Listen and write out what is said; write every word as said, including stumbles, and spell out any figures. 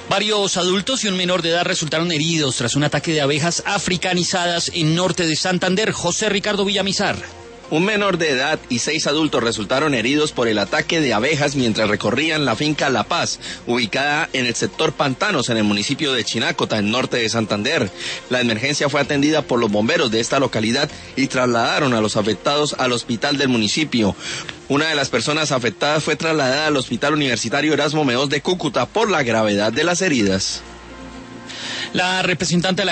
Varios adultos y un menor de edad resultaron heridos tras un ataque de abejas africanizadas en norte de Santander. José Ricardo Villamizar. Un menor de edad y seis adultos resultaron heridos por el ataque de abejas mientras recorrían la finca La Paz, ubicada en el sector Pantanos, en el municipio de Chinácota, en norte de Santander. La emergencia fue atendida por los bomberos de esta localidad y trasladaron a los afectados al hospital del municipio. Una de las personas afectadas fue trasladada al Hospital Universitario Erasmo Meós de Cúcuta por la gravedad de las heridas. La representante de la